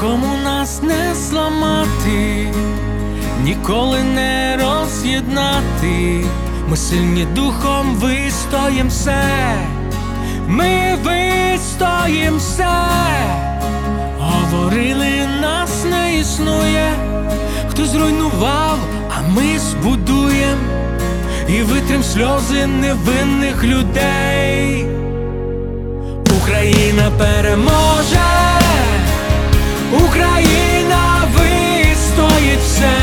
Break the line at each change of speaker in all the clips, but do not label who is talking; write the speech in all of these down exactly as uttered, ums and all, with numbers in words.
нікому нас не зламати, ніколи не роз'єднати. Ми сильні духом, вистоїм все, ми вистоїм все. Говорили, нас не існує, хто зруйнував, а ми збудуєм і витрим сльози невинних людей. Україна переможе, Україна вистоїть все.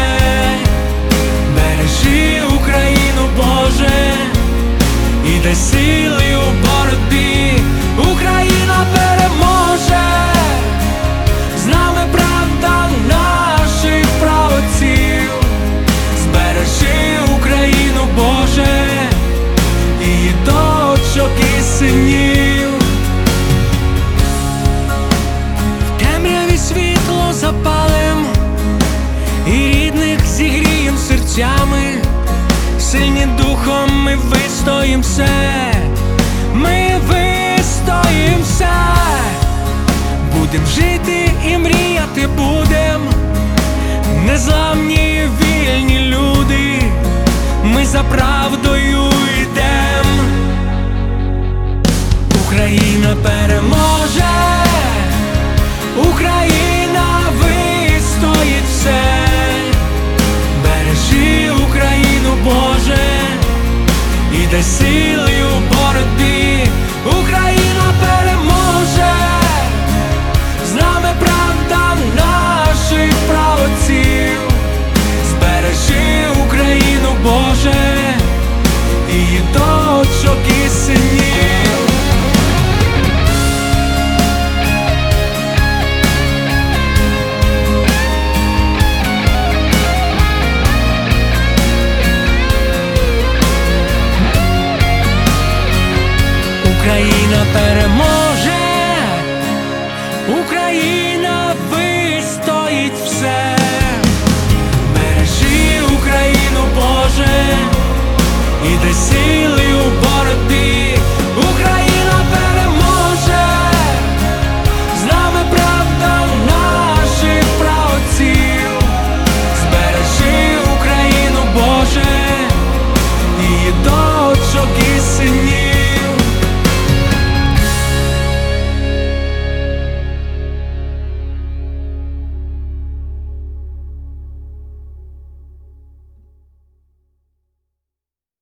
Бережи Україну, Боже, і дай сили у боротьбі. Україна переможе, з нами правда наших праотців. Збережи Україну, Боже, її дочок і синів. В темряві світло запалим і рідних зігрієм серцями. Сильні духом ми вистоїм все, ми вистоїм все. Будем жити і мріяти будем, незламні вільні люди, ми за правдою йдем. Україна переможе, Україна вистоїть все. Бережи Україну, Боже, і дай сили у боротьбі. Україна переможе, з нами правда наших праотців. Збережи Україну, Боже, її дочок і синів. Україна переможе.